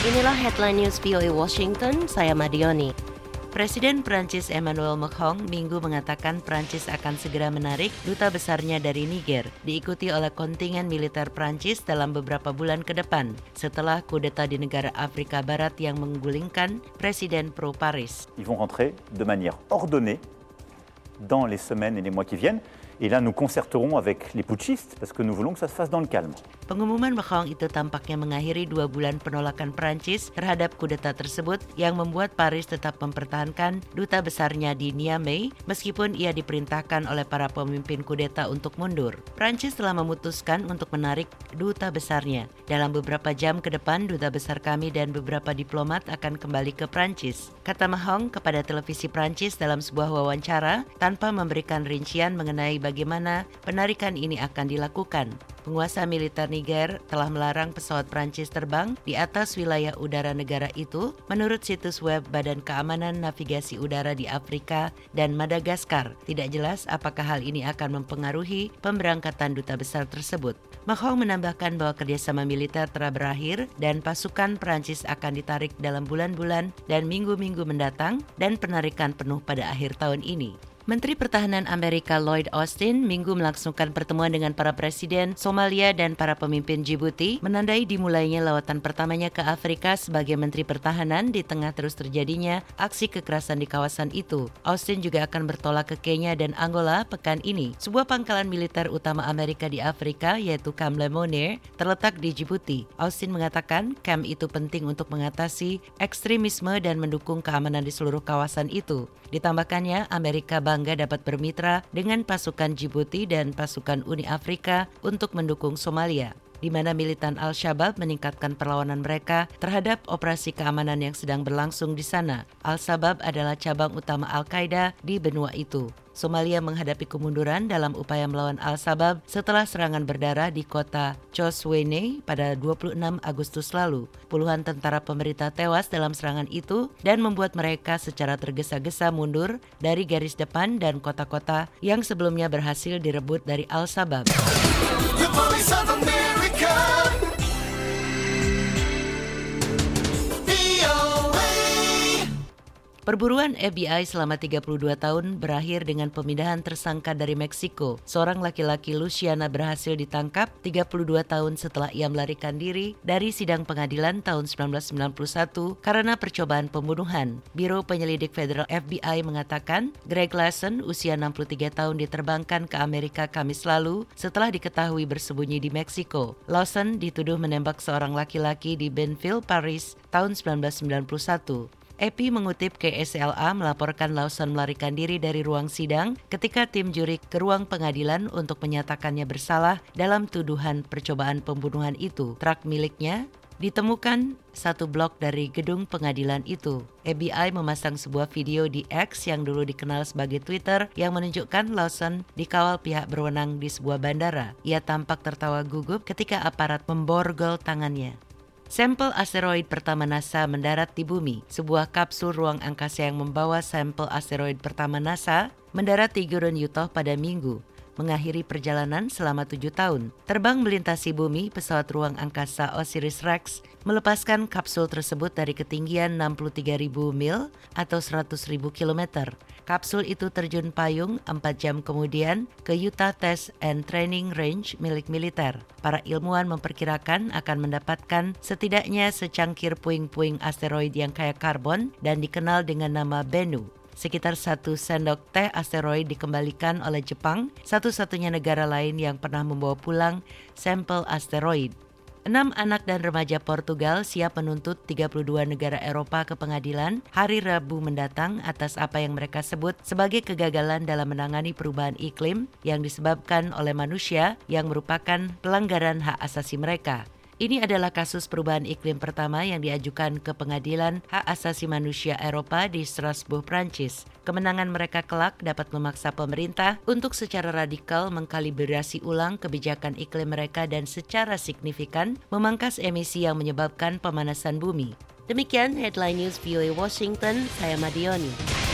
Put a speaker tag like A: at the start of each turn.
A: Inilah headline news VOA Washington, saya Madioni. Presiden Prancis Emmanuel Macron Minggu mengatakan Prancis akan segera menarik duta besarnya dari Niger, diikuti oleh kontingen militer Prancis dalam beberapa bulan ke depan, setelah kudeta di negara Afrika Barat yang menggulingkan Presiden pro-Paris.
B: Ils vont rentrer de manière ordonnée dans les semaines et les mois qui viennent. Et là, nous concerterons avec les putschistes parce que nous voulons que ça se fasse dans le calme.
A: Pengumuman Macron itu tampaknya mengakhiri 2 bulan penolakan Prancis terhadap kudeta tersebut yang membuat Paris tetap mempertahankan duta besarnya di Niamey meskipun ia diperintahkan oleh para pemimpin kudeta untuk mundur. Prancis telah memutuskan untuk menarik duta besarnya. Dalam beberapa jam ke depan, duta besar kami dan beberapa diplomat akan kembali ke Prancis, kata Macron kepada televisi Prancis dalam sebuah wawancara tanpa memberikan rincian mengenai bagaimana penarikan ini akan dilakukan. Penguasa militer Niger telah melarang pesawat Prancis terbang di atas wilayah udara negara itu menurut situs web Badan Keamanan Navigasi Udara di Afrika dan Madagaskar. Tidak jelas apakah hal ini akan mempengaruhi pemberangkatan duta besar tersebut. Macron menambahkan bahwa kerjasama militer telah berakhir dan pasukan Prancis akan ditarik dalam bulan-bulan dan minggu-minggu mendatang dan penarikan penuh pada akhir tahun ini. Menteri Pertahanan Amerika Lloyd Austin Minggu melangsungkan pertemuan dengan para presiden Somalia dan para pemimpin Djibouti, menandai dimulainya lawatan pertamanya ke Afrika sebagai Menteri Pertahanan di tengah terus terjadinya aksi kekerasan di kawasan itu. Austin juga akan bertolak ke Kenya dan Angola pekan ini. Sebuah pangkalan militer utama Amerika di Afrika, yaitu Camp Lemonnier, terletak di Djibouti. Austin mengatakan camp itu penting untuk mengatasi ekstremisme dan mendukung keamanan di seluruh kawasan itu. Ditambahkannya, Amerika bangga dapat bermitra dengan pasukan Djibouti dan pasukan Uni Afrika untuk mendukung Somalia, di mana militan Al-Shabaab meningkatkan perlawanan mereka terhadap operasi keamanan yang sedang berlangsung di sana. Al-Shabaab adalah cabang utama Al-Qaeda di benua itu. Somalia menghadapi kemunduran dalam upaya melawan Al-Shabaab setelah serangan berdarah di kota Choswene pada 26 Agustus lalu. Puluhan tentara pemerintah tewas dalam serangan itu dan membuat mereka secara tergesa-gesa mundur dari garis depan dan kota-kota yang sebelumnya berhasil direbut dari Al-Shabaab. Perburuan FBI selama 32 tahun berakhir dengan pemindahan tersangka dari Meksiko. Seorang laki-laki Luciana berhasil ditangkap 32 tahun setelah ia melarikan diri dari sidang pengadilan tahun 1991 karena percobaan pembunuhan. Biro Penyelidik Federal FBI mengatakan Greg Lawson, usia 63 tahun, diterbangkan ke Amerika Kamis lalu setelah diketahui bersembunyi di Meksiko. Lawson dituduh menembak seorang laki-laki di Benville, Paris tahun 1991. AP mengutip KSLA melaporkan Lawson melarikan diri dari ruang sidang ketika tim juri ke ruang pengadilan untuk menyatakannya bersalah dalam tuduhan percobaan pembunuhan itu. Truk miliknya ditemukan 1 blok dari gedung pengadilan itu. FBI memasang sebuah video di X yang dulu dikenal sebagai Twitter yang menunjukkan Lawson dikawal pihak berwenang di sebuah bandara. Ia tampak tertawa gugup ketika aparat memborgol tangannya. Sampel asteroid pertama NASA mendarat di bumi. Sebuah kapsul ruang angkasa yang membawa sampel asteroid pertama NASA mendarat di Gurun, Utah pada Minggu, mengakhiri perjalanan selama 7 tahun. Terbang melintasi bumi, pesawat ruang angkasa OSIRIS-REx melepaskan kapsul tersebut dari ketinggian 63.000 mil atau 100.000 kilometer. Kapsul itu terjun payung 4 jam kemudian ke Utah Test and Training Range milik militer. Para ilmuwan memperkirakan akan mendapatkan setidaknya secangkir puing-puing asteroid yang kaya karbon dan dikenal dengan nama Bennu. Sekitar 1 sendok teh asteroid dikembalikan oleh Jepang, satu-satunya negara lain yang pernah membawa pulang sampel asteroid. 6 anak dan remaja Portugal siap menuntut 32 negara Eropa ke pengadilan hari Rabu mendatang atas apa yang mereka sebut sebagai kegagalan dalam menangani perubahan iklim yang disebabkan oleh manusia yang merupakan pelanggaran hak asasi mereka. Ini adalah kasus perubahan iklim pertama yang diajukan ke Pengadilan Hak Asasi Manusia Eropa di Strasbourg, Prancis. Kemenangan mereka kelak dapat memaksa pemerintah untuk secara radikal mengkalibrasi ulang kebijakan iklim mereka dan secara signifikan memangkas emisi yang menyebabkan pemanasan bumi. Demikian headline news VOA Washington, saya Madioni.